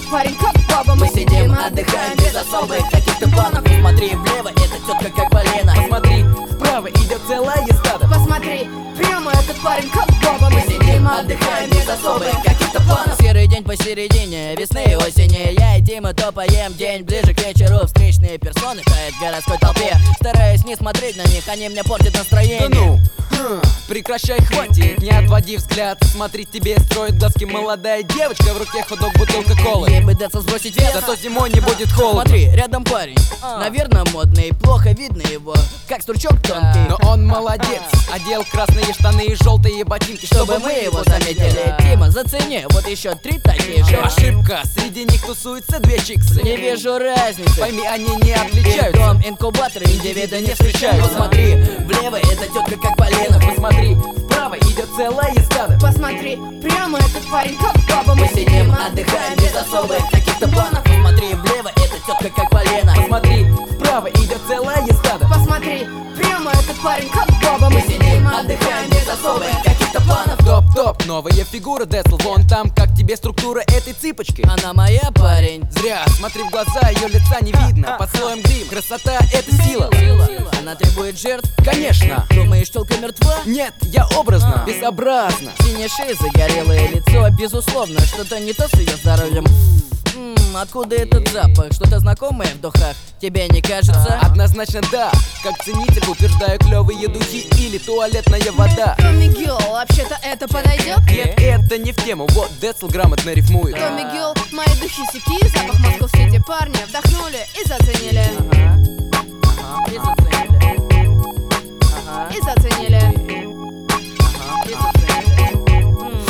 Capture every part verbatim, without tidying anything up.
этот парень как баба. Мы сидим, отдыхаем без особых каких-то планов. Посмотри влево, это тетка как полено. Посмотри, вправо идет целое стадо. Посмотри, прямо этот парень как баба. Мы сидим, отдыхаем без особых каких-то планов. Серый день посередине весны и осени. Я и Дима топаем день ближе к вечеру. Встречные персоны тают в городской толпе. Стараюсь не смотреть на них, они мне портят настроение. Да ну, хм, прекращай, хватит, не отводи взгляд. Смотри, тебе строит глазки молодая девочка. В руке хот-дог, бутылка колы. Ей бы даться сбросить вес, зато зимой не будет холодно. Смотри, рядом парень, а. наверное модный. Плохо видно его, как стручок тонкий. Но он молодец, одел красные штаны и желтые ботинки, чтобы, чтобы мы его заметили. Дима, зацени, вот еще три такие же. Ошибка, среди них тусуются две чиксы. Не вижу разницы, пойми, они не отличаются. Дом, инкубатор, индивида не встречаются. Посмотри, влево это тетка как полено. Посмотри, вправо идет целое стадо. Посмотри, прямо этот парень как баба. Мы сидим, отдыхаем без особых каких-то планов. Посмотри, влево это тетка как полено. Посмотри, вправо идет целое стадо. Посмотри, прямо этот парень как баба. Мы сидим, отдыхаем без особых каких-то планов. Топ-топ, новая фигура, Децл. Вон там, как тебе структура этой цыпочки. Она моя, парень. Зря, смотри в глаза, ее лица не видно. Под слоем грим, красота — это сила. Она требует жертв? Конечно. Думаешь, телка мертва? Нет, я образно, безобразно. Синяя шея, загорелое лицо. Безусловно, что-то не то с ее здоровьем. М-м, откуда этот запах? Что-то знакомое в духах? Тебе не кажется? Однозначно да. Как ценитель утверждаю, клевые духи или туалетная вода. Томми Гилл, вообще-то это подойдет? Нет, это не в тему. Вот Децл грамотно рифмует. Томми Гилл, мои духи сики, запах Москва-Сити. Парни вдохнули и заценили. Ага. Ага. И заценили. Ага. И заценили. Ага. И заценили.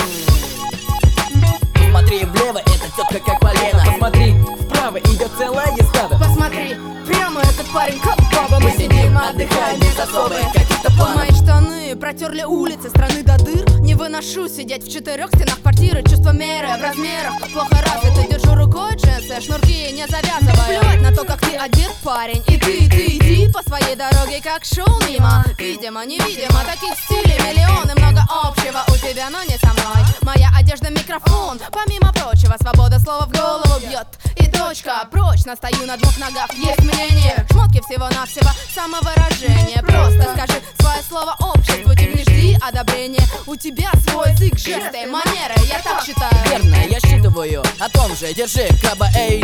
М-м. Смотри влево, это тетка как полено. Посмотри, вправо идет целое стадо. Посмотри, прямо этот парень как баба. Мы сидим, отдыхаем без особых каких-то планов. Мои штаны протерли улицы страны до дыр. Не выношу сидеть в четырех стенах квартиры. Чувство меры в размерах плохо развито. Держу рукой джинсы, шнурки не завязываю. Плевать на то, как ты одет, парень. И ты, и ты, иди по своей дороге, как шел мимо. Видимо, невидимо, таких стилей миллионы. Много общего у тебя, но не со мной. Моя одежда микрофон. Помимо прочего, свобода слова в голову бьет. И точка, прочно стою на двух ногах. Есть мнение, шмотки всего-навсего самовыражение. Просто скажи свое слово обществу, ты не жди одобрения. У тебя свой язык, жесты, манеры, я так считаю. Верно, я считываю о том же, держи, краба, эй.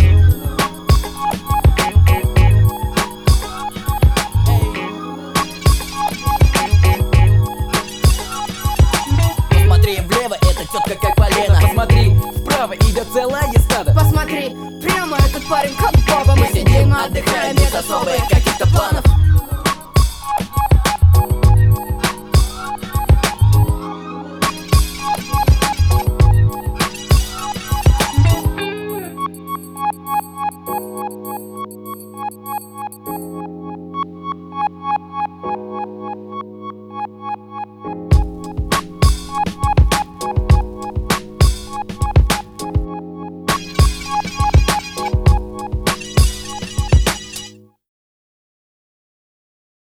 Посмотри влево, это тетка как полено. Посмотри, вправо идет целое стадо. Посмотри, прямо этот парень как баба. Мы сидим, отдыхаем без особых каких-то планов.